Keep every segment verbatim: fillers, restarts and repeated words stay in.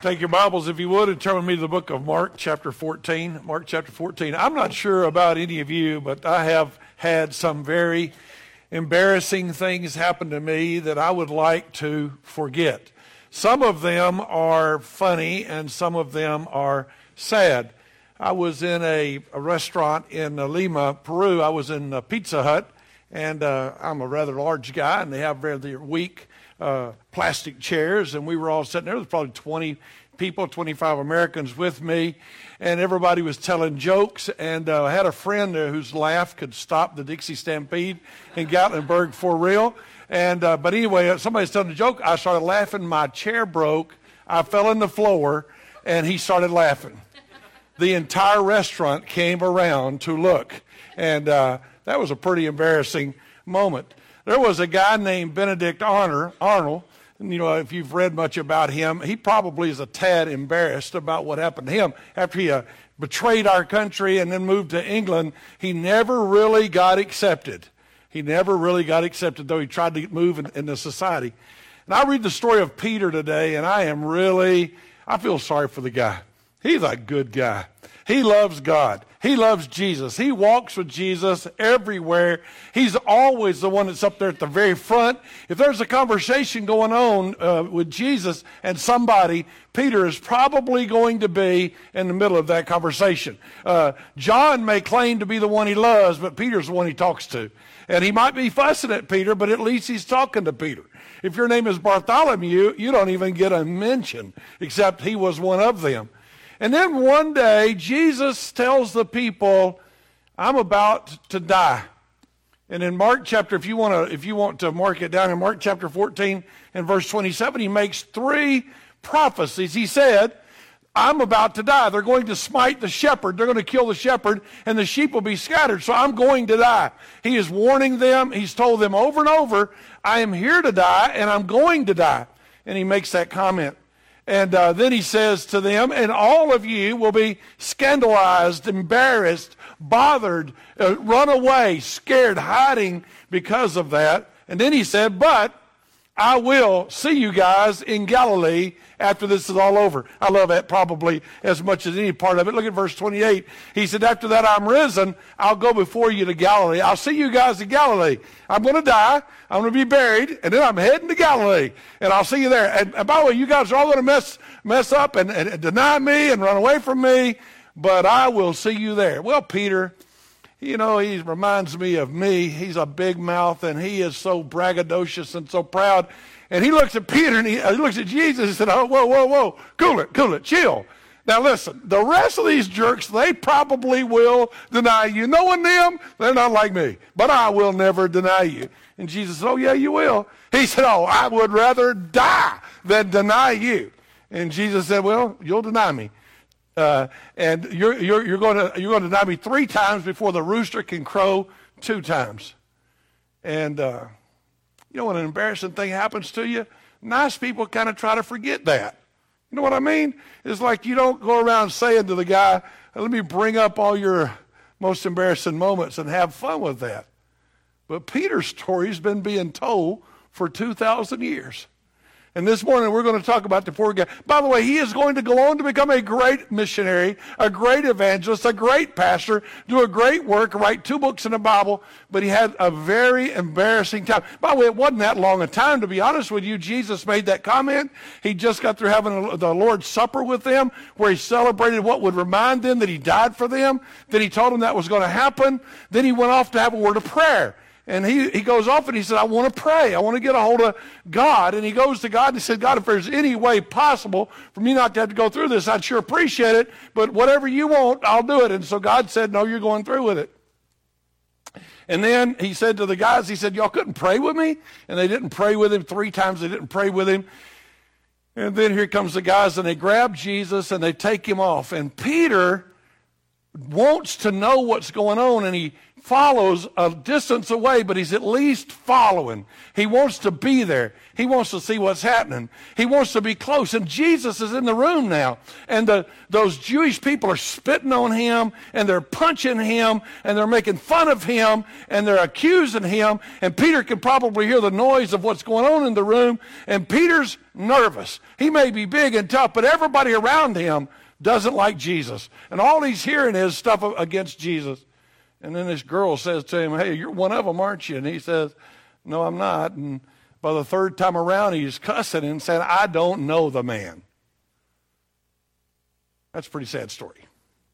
Take your Bibles, if you would, and turn with me to the book of Mark, chapter fourteen. Mark, chapter fourteen. I'm not sure about any of you, but I have had some very embarrassing things happen to me that I would like to forget. Some of them are funny, and some of them are sad. I was in a, a restaurant in uh, Lima, Peru. I was in a Pizza Hut, and uh, I'm a rather large guy, and they have rather weak Uh, plastic chairs, and we were all sitting there. There was probably twenty people, twenty-five Americans with me, and everybody was telling jokes, and uh, I had a friend there whose laugh could stop the Dixie Stampede in Gatlinburg for real. And uh, but anyway, somebody's telling a joke. I started laughing. My chair broke. I fell on the floor, and he started laughing. The entire restaurant came around to look, and uh, that was a pretty embarrassing moment. There was a guy named Benedict Arnold, Arnold, and you know, if you've read much about him, he probably is a tad embarrassed about what happened to him. After he uh, betrayed our country and then moved to England, he never really got accepted. He never really got accepted, though he tried to move in, into society. And I read the story of Peter today, and I am really, I feel sorry for the guy. He's a good guy. He loves God. He loves Jesus. He walks with Jesus everywhere. He's always the one that's up there at the very front. If there's a conversation going on uh, with Jesus and somebody, Peter is probably going to be in the middle of that conversation. Uh, John may claim to be the one he loves, but Peter's the one he talks to. And he might be fussing at Peter, but at least he's talking to Peter. If your name is Bartholomew, you don't even get a mention, except he was one of them. And then one day, Jesus tells the people, I'm about to die. And in Mark chapter, if you want to, if you want to mark it down, in Mark chapter fourteen and verse twenty-seven, he makes three prophecies. He said, I'm about to die. They're going to smite the shepherd. They're going to kill the shepherd, and the sheep will be scattered. So I'm going to die. He is warning them. He's told them over and over, I am here to die, and I'm going to die. And he makes that comment. And uh, then he says to them, and all of you will be scandalized, embarrassed, bothered, uh, run away, scared, hiding because of that. And then he said, but I will see you guys in Galilee after this is all over. I love that probably as much as any part of it. Look at verse twenty-eight. He said, after that I'm risen, I'll go before you to Galilee. I'll see you guys in Galilee. I'm going to die. I'm going to be buried, and then I'm heading to Galilee, and I'll see you there. And, and by the way, you guys are all going to mess mess up and, and, and deny me and run away from me, but I will see you there. Well, Peter, you know, he reminds me of me. He's a big mouth, and he is so braggadocious and so proud. And he looks at Peter, and he, he looks at Jesus and said, oh, whoa, whoa, whoa, cool it, cool it, chill. Now listen, the rest of these jerks, they probably will deny you. Knowing them, they're not like me. But I will never deny you. And Jesus said, oh, yeah, you will. He said, oh, I would rather die than deny you. And Jesus said, well, you'll deny me. Uh, and you're, you're, you're going to you're going to deny me three times before the rooster can crow two times. And uh, you know when an embarrassing thing happens to you, nice people kind of try to forget that. You know what I mean? It's like you don't go around saying to the guy, let me bring up all your most embarrassing moments and have fun with that. But Peter's story's been being told for two thousand years. And this morning we're going to talk about the poor guy. By the way, he is going to go on to become a great missionary, a great evangelist, a great pastor, do a great work, write two books in the Bible, but he had a very embarrassing time. By the way, it wasn't that long a time, to be honest with you. Jesus made that comment. He just got through having the Lord's Supper with them, where he celebrated what would remind them that he died for them. Then he told them that was going to happen. Then he went off to have a word of prayer. And he, he goes off and he said, I want to pray. I want to get a hold of God. And he goes to God and he said, God, if there's any way possible for me not to have to go through this, I'd sure appreciate it. But whatever you want, I'll do it. And so God said, no, you're going through with it. And then he said to the guys, he said, y'all couldn't pray with me? And they didn't pray with him. Three times they didn't pray with him. And then here comes the guys and they grab Jesus and they take him off. And Peter wants to know what's going on, and he follows a distance away, but he's at least following. He wants to be there. He wants to see what's happening. He wants to be close. And Jesus is in the room now. And the, those Jewish people are spitting on him, and they're punching him, and they're making fun of him, and they're accusing him. And Peter can probably hear the noise of what's going on in the room. And Peter's nervous. He may be big and tough, but everybody around him doesn't like Jesus. And all he's hearing is stuff against Jesus. And then this girl says to him, hey, you're one of them, aren't you? And he says, no, I'm not. And by the third time around, he's cussing and saying, I don't know the man. That's a pretty sad story.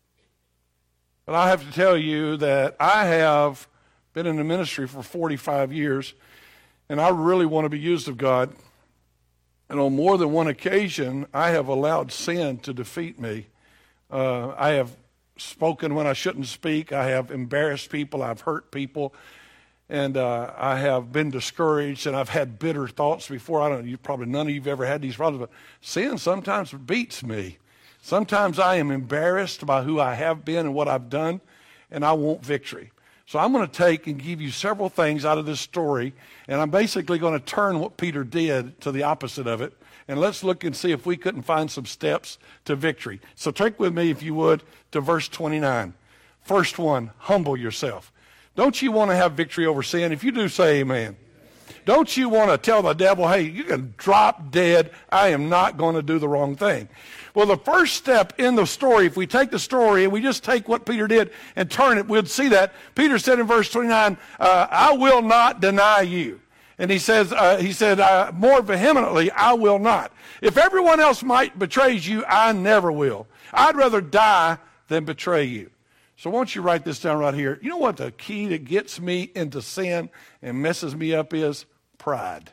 But I have to tell you that I have been in the ministry for forty-five years, and I really want to be used of God. And on more than one occasion, I have allowed sin to defeat me. Uh, I have spoken when I shouldn't speak. I have embarrassed people. I've hurt people. And uh, I have been discouraged, and I've had bitter thoughts before. I don't know, you probably none of you have ever had these problems, but sin sometimes beats me. Sometimes I am embarrassed by who I have been and what I've done, and I want victory. So I'm going to take and give you several things out of this story, and I'm basically going to turn what Peter did to the opposite of it. And let's look and see if we couldn't find some steps to victory. So take with me, if you would, to verse twenty-nine. First one, humble yourself. Don't you want to have victory over sin? If you do, say amen. Don't you want to tell the devil, hey, you can drop dead. I am not going to do the wrong thing. Well, the first step in the story, if we take the story and we just take what Peter did and turn it, we'd see that. Peter said in verse twenty-nine, uh, I will not deny you. And he says, uh, he said, uh, more vehemently, I will not. If everyone else might betrays you, I never will. I'd rather die than betray you. So why don't you write this down right here? You know what the key that gets me into sin and messes me up is? Pride.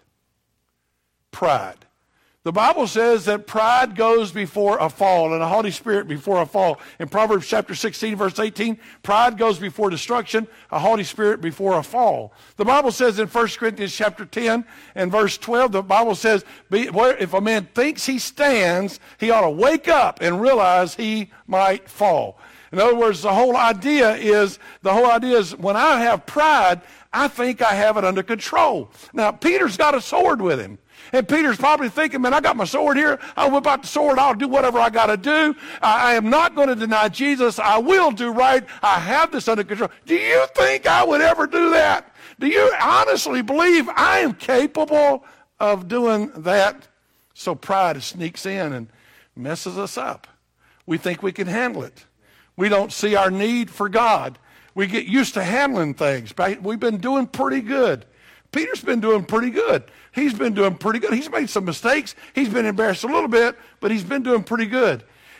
Pride. The Bible says that pride goes before a fall, and a haughty spirit before a fall. In Proverbs chapter sixteen, verse eighteen, pride goes before destruction, a haughty spirit before a fall. The Bible says in First Corinthians chapter ten and verse twelve, the Bible says, if a man thinks he stands, he ought to wake up and realize he might fall. In other words, the whole idea is, the whole idea is when I have pride, I think I have it under control. Now, Peter's got a sword with him. And Peter's probably thinking, man, I got my sword here. I'll whip out the sword. I'll do whatever I got to do. I, I am not going to deny Jesus. I will do right. I have this under control. Do you think I would ever do that? Do you honestly believe I am capable of doing that? So pride sneaks in and messes us up. We think we can handle it. We don't see our need for God. We get used to handling things. We've been doing pretty good. Peter's been doing pretty good. He's been doing pretty good. He's made some mistakes. He's been embarrassed a little bit, but he's been doing pretty good.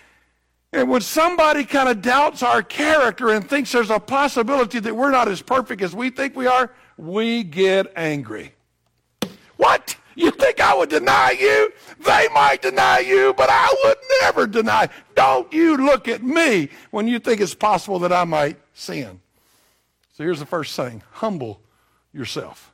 And when somebody kind of doubts our character and thinks there's a possibility that we're not as perfect as we think we are, we get angry. What? You think I would deny you? They might deny you, but I would never deny. Don't you look at me when you think it's possible that I might sin. So here's the first thing. Humble yourself.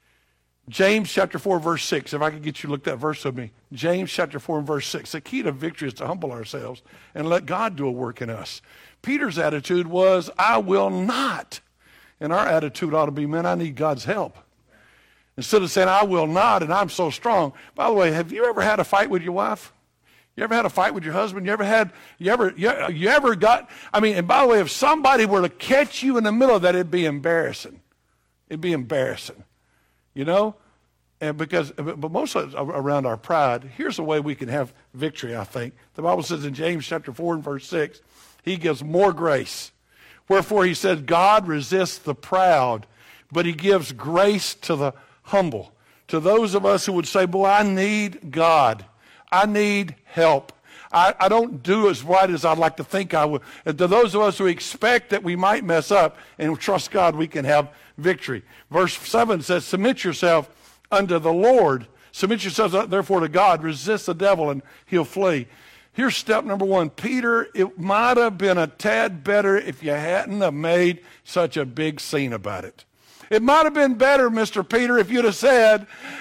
James chapter four, verse six. If I could get you to look that verse with me. James chapter four and verse six. The key to victory is to humble ourselves and let God do a work in us. Peter's attitude was, I will not. And our attitude ought to be, man, I need God's help. Instead of saying, I will not, and I'm so strong. By the way, have you ever had a fight with your wife? You ever had a fight with your husband? You ever had, you ever, you, you ever got, I mean, and by the way, if somebody were to catch you in the middle of that, it'd be embarrassing. It'd be embarrassing. You know? And because, but most of it around our pride, here's the way we can have victory, I think. The Bible says in James chapter four and verse six, he gives more grace. Wherefore he says, God resists the proud, but he gives grace to the humble. To those of us who would say, boy, I need God. I need help. I, I don't do as right as I'd like to think I would. And to those of us who expect that we might mess up and trust God, we can have victory. Verse seven says, submit yourself unto the Lord. Submit yourselves therefore to God. Resist the devil and he'll flee. Here's step number one. Peter, it might have been a tad better if you hadn't have made such a big scene about it. It might have been better, Mister Peter, if you'd have said,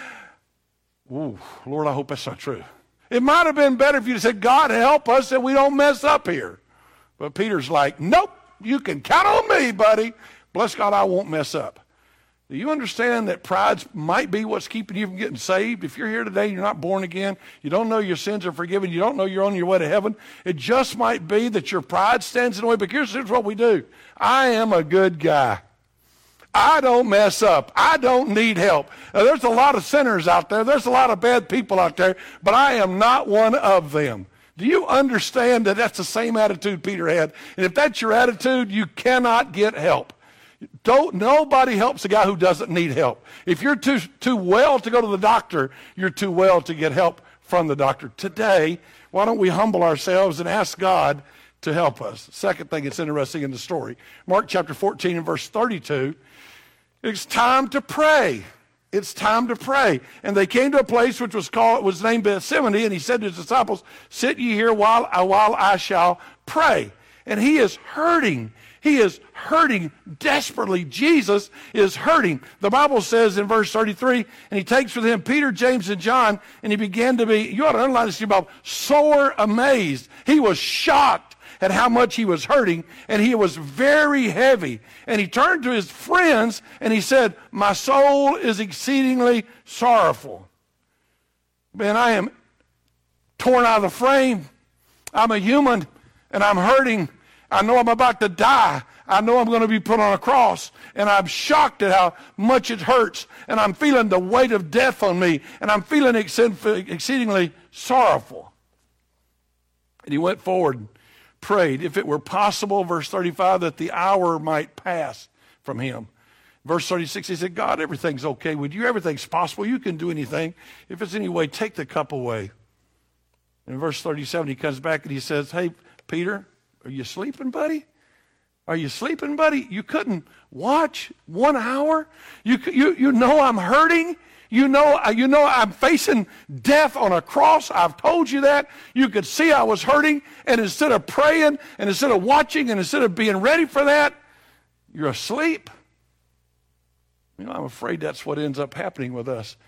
ooh, Lord, I hope that's not true. It might have been better if you'd have said, God, help us that we don't mess up here. But Peter's like, nope, you can count on me, buddy. bless God, I won't mess up. Do you understand that pride might be what's keeping you from getting saved? If you're here today, you're not born again, you don't know your sins are forgiven, you don't know you're on your way to heaven, it just might be that your pride stands in the way. But here's, here's what we do. I am a good guy. I don't mess up. I don't need help. Now, there's a lot of sinners out there. There's a lot of bad people out there, but I am not one of them. Do you understand that that's the same attitude Peter had? And if that's your attitude, you cannot get help. Don't, nobody helps a guy who doesn't need help. If you're too, too well to go to the doctor, you're too well to get help from the doctor. Today, why don't we humble ourselves and ask God to help us? Second thing that's interesting in the story, Mark chapter fourteen and verse thirty-two, it's time to pray. It's time to pray. And they came to a place which was called, was named Bethsaida, and he said to his disciples, sit ye here while, while I shall pray. And he is hurting. He is hurting desperately. Jesus is hurting. The Bible says in verse thirty-three, and he takes with him Peter, James, and John, and he began to be, you ought to underline this about sore amazed. He was shocked at how much he was hurting, and he was very heavy. And he turned to his friends, and he said, my soul is exceedingly sorrowful. Man, I am torn out of the frame. I'm a human, and I'm hurting. I know I'm about to die. I know I'm going to be put on a cross, and I'm shocked at how much it hurts, and I'm feeling the weight of death on me, and I'm feeling exceedingly sorrowful. And he went forward, prayed, if it were possible, verse thirty-five, that the hour might pass from him. Verse thirty-six, he said, God, everything's okay with you. Everything's possible. You can do anything. If it's any way, take the cup away. In verse thirty-seven, he comes back and he says, hey, Peter, are you sleeping, buddy? Are you sleeping, buddy? You couldn't watch one hour? You, you, you know I'm hurting? You know, you know I'm facing death on a cross. I've told you that. You could see I was hurting. And instead of praying and instead of watching and instead of being ready for that, you're asleep. You know, I'm afraid that's what ends up happening with us.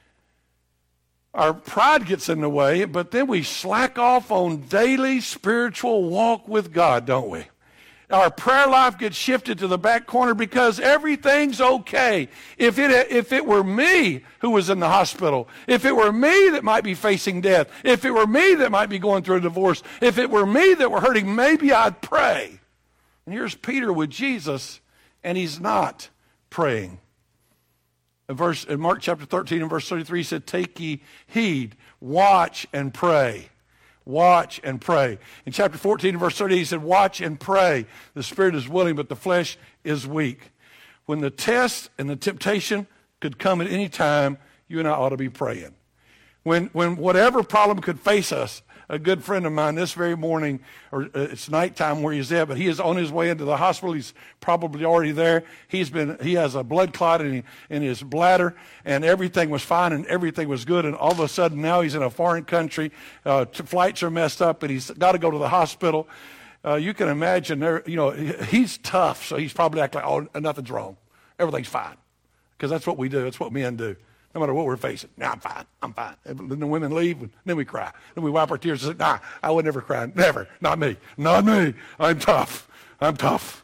Our pride gets in the way, but then we slack off on daily spiritual walk with God, don't we? Our prayer life gets shifted to the back corner because everything's okay. If it, if it were me who was in the hospital, if it were me that might be facing death, if it were me that might be going through a divorce, if it were me that were hurting, maybe I'd pray. And here's Peter with Jesus, and he's not praying. In, verse, in Mark chapter thirteen and verse thirty-three, he said, take ye heed, watch and pray. Watch and pray. In chapter fourteen and verse thirty, he said, watch and pray. The spirit is willing, but the flesh is weak. When the test and the temptation could come at any time, you and I ought to be praying. When, when whatever problem could face us, a good friend of mine this very morning, or uh, it's nighttime where he's at, but he is on his way into the hospital. He's probably already there. He's been, he has a blood clot in, in his bladder, and everything was fine and everything was good. And all of a sudden now he's in a foreign country. Uh, t- flights are messed up, and he's got to go to the hospital. Uh, you can imagine, there, you know, he's tough, so he's probably acting like, oh, nothing's wrong. Everything's fine. Because that's what we do. That's what men do. No matter what we're facing. Nah, I'm fine. I'm fine. And then the women leave, and then we cry. Then we wipe our tears and say, nah, I would never cry. Never. Not me. Not me. I'm tough. I'm tough.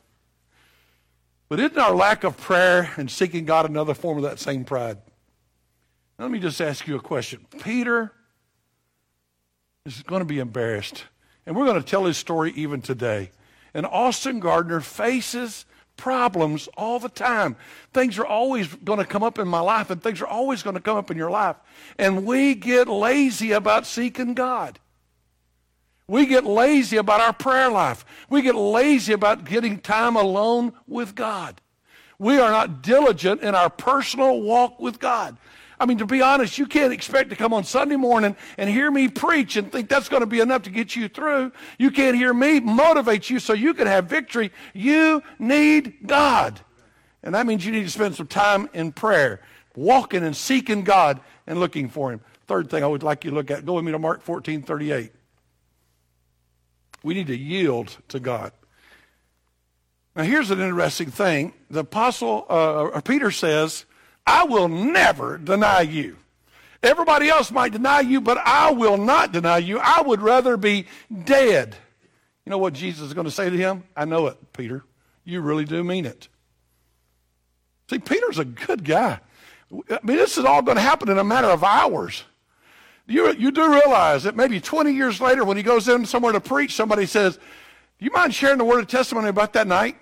But isn't our lack of prayer and seeking God another form of that same pride? Now, let me just ask you a question. Peter is going to be embarrassed. And we're going to tell his story even today. And Austin Gardner faces problems all the time. Things are always going to come up in my life, and things are always going to come up in your life. And we get lazy about seeking God. We get lazy about our prayer life. We get lazy about getting time alone with God. We are not diligent in our personal walk with God. I mean, to be honest, you can't expect to come on Sunday morning and hear me preach and think that's going to be enough to get you through. You can't hear me motivate you so you can have victory. You need God. And that means you need to spend some time in prayer, walking and seeking God and looking for him. Third thing I would like you to look at, go with me to Mark fourteen thirty-eight. We need to yield to God. Now, here's an interesting thing. The apostle, uh, or Peter says, I will never deny you. Everybody else might deny you, but I will not deny you. I would rather be dead. You know what Jesus is going to say to him? I know it, Peter. You really do mean it. See, Peter's a good guy. I mean, this is all going to happen in a matter of hours. You, you do realize that maybe twenty years later when he goes in somewhere to preach, somebody says, do you mind sharing the word of testimony about that night?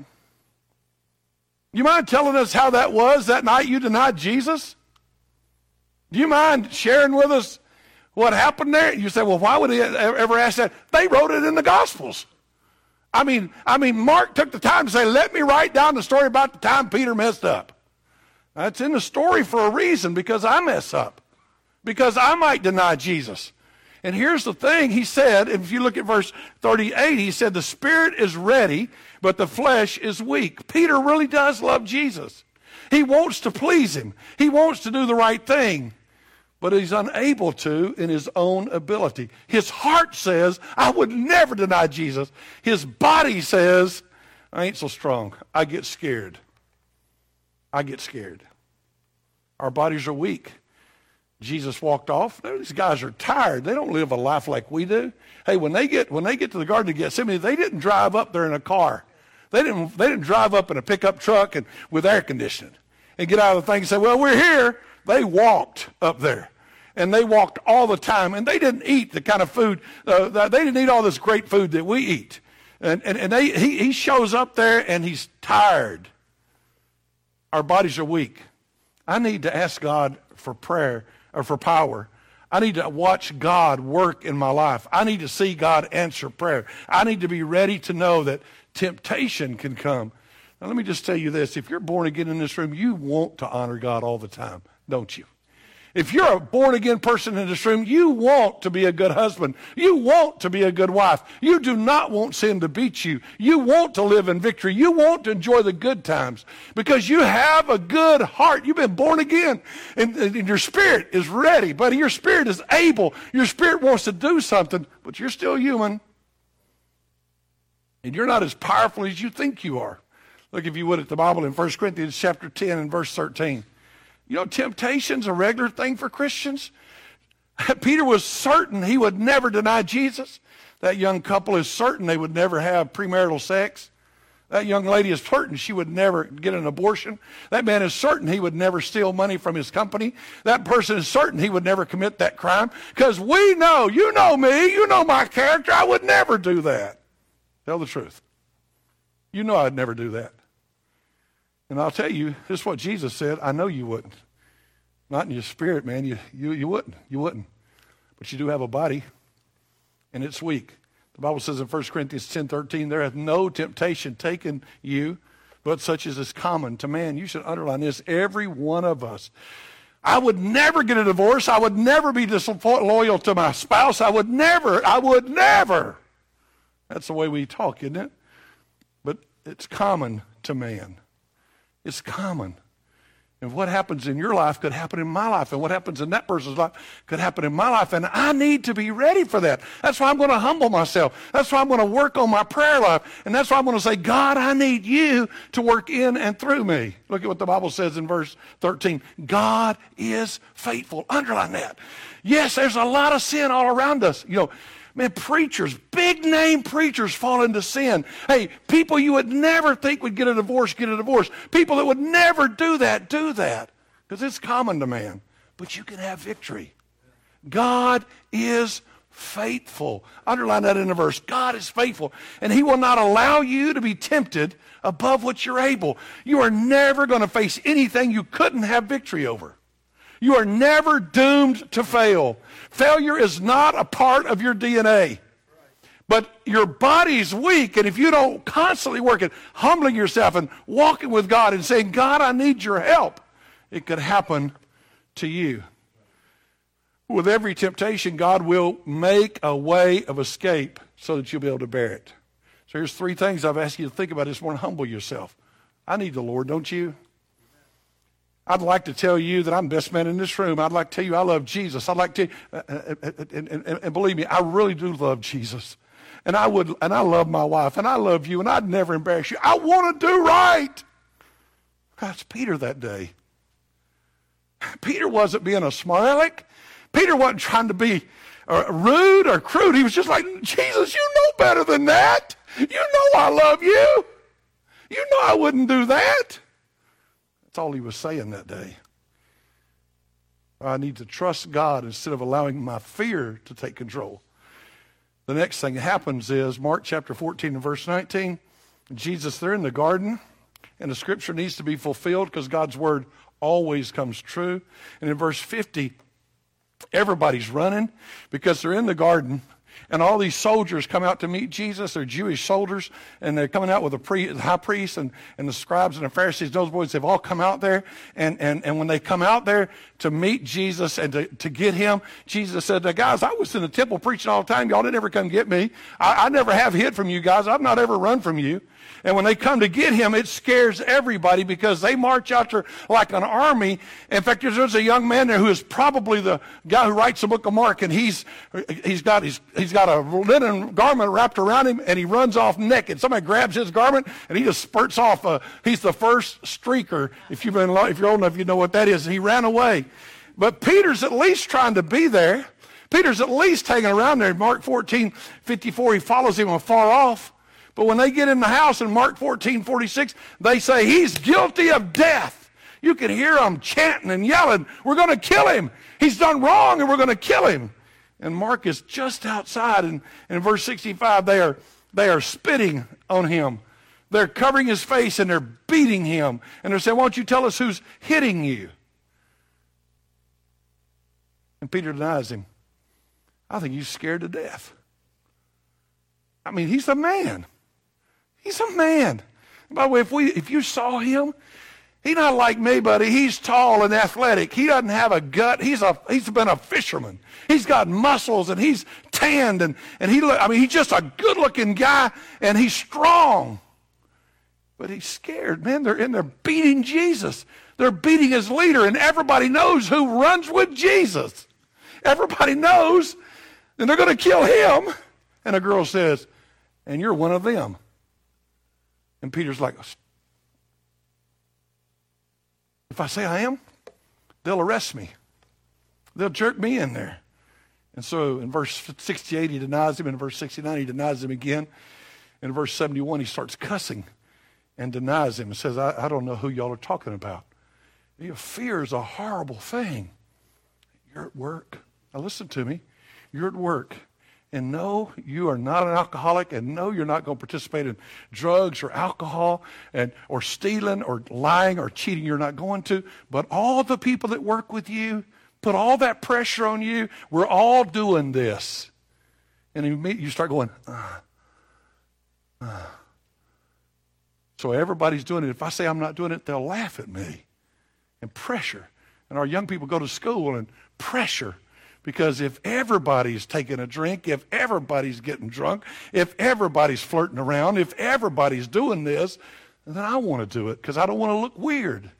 You mind telling us how that was that night you denied Jesus? Do you mind sharing with us what happened there? You say, well, why would he ever ask that? They wrote it in the Gospels. I mean, I mean, Mark took the time to say, let me write down the story about the time Peter messed up. That's in the story for a reason, because I mess up. Because I might deny Jesus. And here's the thing, he said, if you look at verse thirty-eight, he said, the spirit is ready, but the flesh is weak. Peter really does love Jesus. He wants to please him. He wants to do the right thing, but he's unable to in his own ability. His heart says, I would never deny Jesus. His body says, I ain't so strong. I get scared. I get scared. Our bodies are weak. Jesus walked off. These guys are tired. They don't live a life like we do. Hey, when they get when they get to the Garden of Gethsemane, they didn't drive up there in a car. They didn't they didn't drive up in a pickup truck and with air conditioning and get out of the thing and say, well, we're here. They walked up there. And they walked all the time. And they didn't eat the kind of food. Uh, they didn't eat all this great food that we eat. And, and, and they, he, he shows up there and he's tired. Our bodies are weak. I need to ask God for prayer or for power. I need to watch God work in my life. I need to see God answer prayer. I need to be ready to know that temptation can come. Now, let me just tell you this. If you're born again in this room, you want to honor God all the time, don't you? If you're a born-again person in this room, you want to be a good husband. You want to be a good wife. You do not want sin to beat you. You want to live in victory. You want to enjoy the good times because you have a good heart. You've been born again, and, and your spirit is ready, buddy. Your spirit is able. Your spirit wants to do something, but you're still human, and you're not as powerful as you think you are. Look, if you would, at the Bible in First Corinthians chapter ten and verse thirteen. You know, temptation's a regular thing for Christians. Peter was certain he would never deny Jesus. That young couple is certain they would never have premarital sex. That young lady is certain she would never get an abortion. That man is certain he would never steal money from his company. That person is certain he would never commit that crime. Because we know, you know me, you know my character, I would never do that. Tell the truth. You know I'd never do that. And I'll tell you, this is what Jesus said. I know you wouldn't. Not in your spirit, man. You, you, you wouldn't. You wouldn't. But you do have a body, and it's weak. The Bible says in First Corinthians ten thirteen, there hath no temptation taken you, but such as is common to man. You should underline this, every one of us. I would never get a divorce. I would never be disloyal to my spouse. I would never. I would never. That's the way we talk, isn't it? But it's common to man. It's common. And what happens in your life could happen in my life. And what happens in that person's life could happen in my life. And I need to be ready for that. That's why I'm going to humble myself. That's why I'm going to work on my prayer life. And that's why I'm going to say, God, I need you to work in and through me. Look at what the Bible says in verse thirteen. God is faithful. Underline that. Yes, there's a lot of sin all around us. You know, man, preachers, big name preachers fall into sin. Hey, people you would never think would get a divorce, get a divorce. People that would never do that, do that. Because it's common to man. But you can have victory. God is faithful. Underline that in the verse. God is faithful. And he will not allow you to be tempted above what you're able. You are never going to face anything you couldn't have victory over. You are never doomed to fail. Failure is not a part of your D N A. But your body's weak, and if you don't constantly work at humbling yourself and walking with God and saying, God, I need your help, it could happen to you. With every temptation, God will make a way of escape so that you'll be able to bear it. So here's three things I've asked you to think about this morning. Humble yourself. I need the Lord, don't you? I'd like to tell you that I'm the best man in this room. I'd like to tell you I love Jesus. I'd like to, uh, and, and, and believe me, I really do love Jesus. And I would, and I love my wife, and I love you, and I'd never embarrass you. I want to do right. That's Peter that day. Peter wasn't being a smart aleck. Peter wasn't trying to be uh, rude or crude. He was just like, Jesus, you know better than that. You know I love you. You know I wouldn't do that. That's all he was saying that day. I need to trust God instead of allowing my fear to take control. The next thing that happens is Mark chapter fourteen and verse nineteen. Jesus, they're in the garden, and the scripture needs to be fulfilled because God's word always comes true. And in verse fifty, everybody's running because they're in the garden, and all these soldiers come out to meet Jesus. They're Jewish soldiers, and they're coming out with the, pre, the high priest and, and the scribes and the Pharisees. Those boys, they've all come out there. And, and, and when they come out there to meet Jesus and to, to get him, Jesus said, guys, I was in the temple preaching all the time. Y'all didn't ever come get me. I, I never have hid from you guys. I've not ever run from you. And when they come to get him, it scares everybody because they march out there like an army. In fact, there's a young man there who is probably the guy who writes the book of Mark, and he's he's got he's, he's got a linen garment wrapped around him, and he runs off naked. Somebody grabs his garment, and he just spurts off. Uh, he's the first streaker. If you've been if you're old enough, you know what that is. And he ran away. But Peter's at least trying to be there. Peter's at least hanging around there. In Mark fourteen fifty-four, he follows him afar off. But when they get in the house in Mark fourteen forty-six, they say, he's guilty of death. You can hear them chanting and yelling, we're going to kill him. He's done wrong and we're going to kill him. And Mark is just outside. And, and in verse sixty-five, they are, they are spitting on him. They're covering his face and they're beating him. And they're saying, why don't you tell us who's hitting you? And Peter denies him. I think he's scared to death. I mean, he's a man. He's a man. By the way, if we if you saw him, he's not like me, buddy. He's tall and athletic. He doesn't have a gut. He's a he's been a fisherman. He's got muscles and he's tanned and and he look. I mean, he's just a good-looking guy and he's strong. But he's scared, man. They're in there beating Jesus. They're beating his leader, and everybody knows who runs with Jesus. Everybody knows, and they're going to kill him. And a girl says, and you're one of them. And Peter's like, if I say I am, they'll arrest me. They'll jerk me in there. And so in verse sixty-eight, he denies him. In verse sixty-nine, he denies him again. In verse seventy-one, he starts cussing and denies him and says, I, I don't know who y'all are talking about. You know, fear is a horrible thing. You're at work. Now listen to me. You're at work. And no, you are not an alcoholic, and no, you're not going to participate in drugs or alcohol and or stealing or lying or cheating. You're not going to. But all the people that work with you, put all that pressure on you. We're all doing this. And you start going, uh, uh. So everybody's doing it. If I say I'm not doing it, they'll laugh at me. And pressure. And our young people go to school and pressure. Because if everybody's taking a drink, if everybody's getting drunk, if everybody's flirting around, if everybody's doing this, then I want to do it because I don't want to look weird.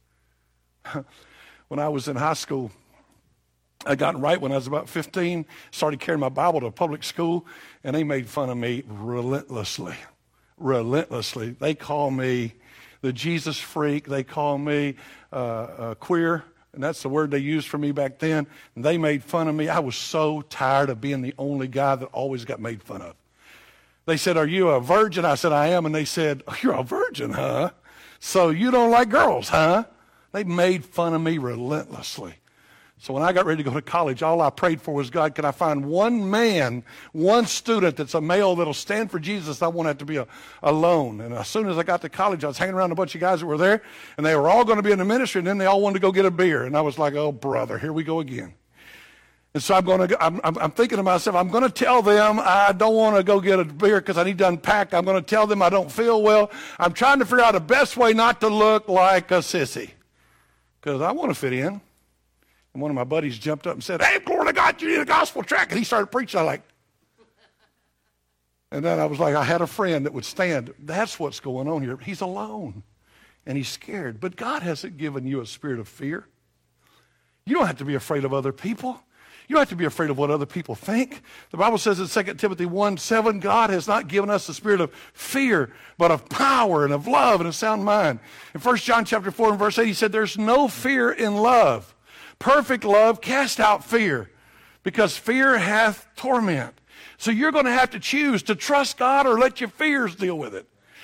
When I was in high school, I got right when I was about fifteen, started carrying my Bible to public school, and they made fun of me relentlessly, relentlessly. They call me the Jesus freak. They call me uh, uh, queer. And that's the word they used for me back then. And they made fun of me. I was so tired of being the only guy that always got made fun of. They said, are you a virgin? I said, I am. And they said, oh, you're a virgin, huh? So you don't like girls, huh? They made fun of me relentlessly. So when I got ready to go to college, all I prayed for was, God, could I find one man, one student that's a male that'll stand for Jesus? I won't have to be a, alone. And as soon as I got to college, I was hanging around a bunch of guys that were there, and they were all going to be in the ministry, and then they all wanted to go get a beer. And I was like, oh, brother, here we go again. And so I'm going to, I'm, I'm, I'm thinking to myself, I'm going to tell them I don't want to go get a beer because I need to unpack. I'm going to tell them I don't feel well. I'm trying to figure out the best way not to look like a sissy because I want to fit in. And one of my buddies jumped up and said, hey, glory to God, you need a gospel tract. And he started preaching. I like, and then I was like, I had a friend that would stand. That's what's going on here. He's alone and he's scared. But God hasn't given you a spirit of fear. You don't have to be afraid of other people. You don't have to be afraid of what other people think. The Bible says in Second Timothy one seven, God has not given us the spirit of fear, but of power and of love and a sound mind. In First John chapter four and verse eight, he said, there's no fear in love. Perfect love cast out fear, because fear hath torment. So you're going to have to choose to trust God or let your fears deal with it.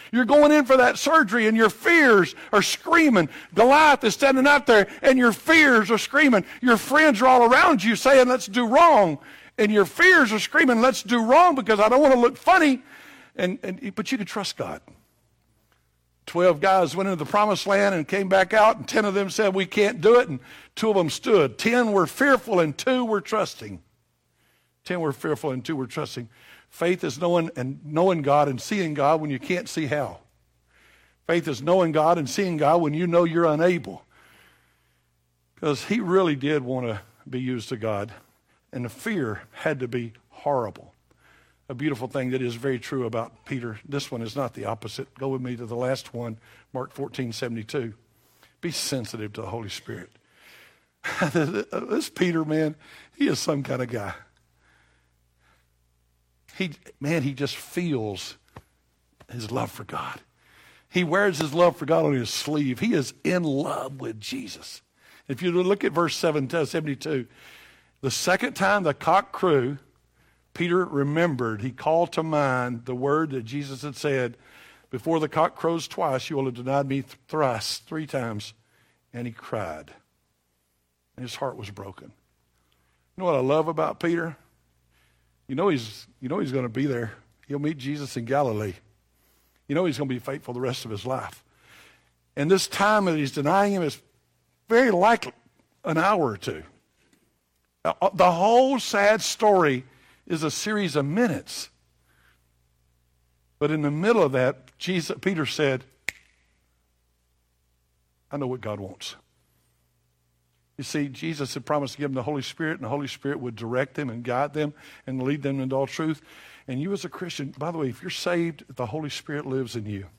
You're going in for that surgery and your fears are screaming. Goliath is standing out there and your fears are screaming. Your friends are all around you saying, let's do wrong. And your fears are screaming, let's do wrong because I don't want to look funny. And, and But you can trust God. Twelve guys went into the promised land and came back out, and ten of them said, we can't do it, and two of them stood. Ten were fearful and two were trusting. Ten were fearful and two were trusting. Faith is knowing and knowing God and seeing God when you can't see how. Faith is knowing God and seeing God when you know you're unable. Because he really did want to be used to God. And the fear had to be horrible. A beautiful thing that is very true about Peter. This one is not the opposite. Go with me to the last one, Mark fourteen seventy-two. Be sensitive to the Holy Spirit. This Peter, man, he is some kind of guy. He, man, he just feels his love for God. He wears his love for God on his sleeve. He is in love with Jesus. If you look at verse seventy-two, the second time the cock crew, Peter remembered, he called to mind the word that Jesus had said, before the cock crows twice, you will have denied me thrice, three times. And he cried. And his heart was broken. You know what I love about Peter? You know he's, you know he's going to be there. He'll meet Jesus in Galilee. You know he's going to be faithful the rest of his life. And this time that he's denying him is very likely an hour or two. The whole sad story is a series of minutes. But in the middle of that, Jesus, Peter said, I know what God wants. You see, Jesus had promised to give them the Holy Spirit, and the Holy Spirit would direct them and guide them and lead them into all truth. And you as a Christian, by the way, if you're saved, the Holy Spirit lives in you.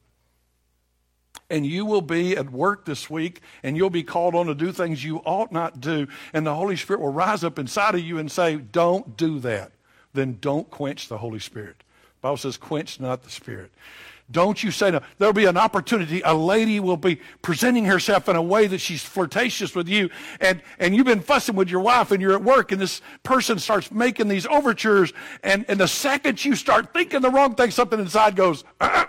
And you will be at work this week, and you'll be called on to do things you ought not do. And the Holy Spirit will rise up inside of you and say, don't do that. Then don't quench the Holy Spirit. The Bible says, quench not the Spirit. Don't you say no. There'll be an opportunity. A lady will be presenting herself in a way that she's flirtatious with you. And, and you've been fussing with your wife and you're at work and this person starts making these overtures. And, and the second you start thinking the wrong thing, something inside goes, uh-uh.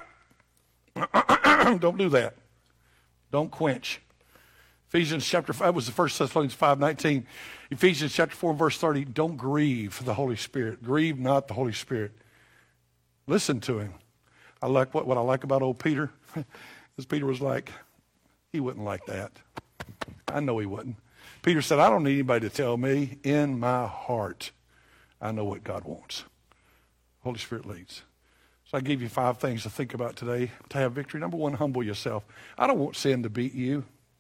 Don't do that. Don't quench. Ephesians chapter five was the First Thessalonians five nineteen. Ephesians chapter four and verse thirty. Don't grieve the Holy Spirit. Grieve not the Holy Spirit. Listen to him. I like what, what I like about old Peter is Peter was like, he wouldn't like that. I know he wouldn't. Peter said, I don't need anybody to tell me. In my heart, I know what God wants. Holy Spirit leads. So I gave you five things to think about today to have victory. Number one, humble yourself. I don't want sin to beat you.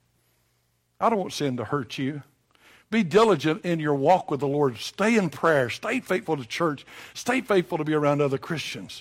I don't want sin to hurt you. Be diligent in your walk with the Lord. Stay in prayer. Stay faithful to church. Stay faithful to be around other Christians.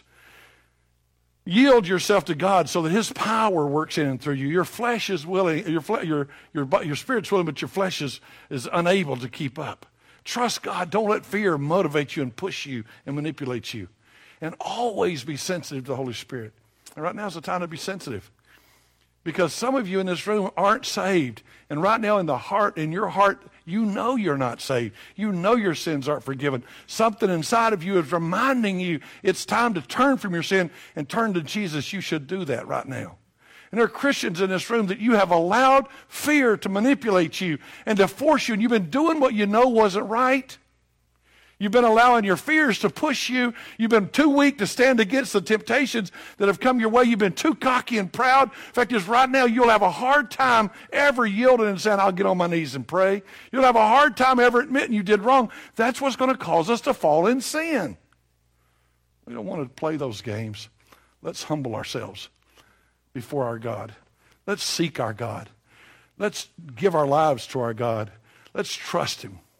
Yield yourself to God so that his power works in and through you. Your flesh is willing, your, your, your, your spirit's willing, but your flesh is, is unable to keep up. Trust God. Don't let fear motivate you and push you and manipulate you. And always be sensitive to the Holy Spirit. And right now is the time to be sensitive. Because some of you in this room aren't saved. And right now in the heart, in your heart, you know you're not saved. You know your sins aren't forgiven. Something inside of you is reminding you it's time to turn from your sin and turn to Jesus. You should do that right now. And there are Christians in this room that you have allowed fear to manipulate you and to force you. And you've been doing what you know wasn't right. You've been allowing your fears to push you. You've been too weak to stand against the temptations that have come your way. You've been too cocky and proud. In fact, just right now, you'll have a hard time ever yielding and saying, I'll get on my knees and pray. You'll have a hard time ever admitting you did wrong. That's what's going to cause us to fall in sin. We don't want to play those games. Let's humble ourselves before our God. Let's seek our God. Let's give our lives to our God. Let's trust him.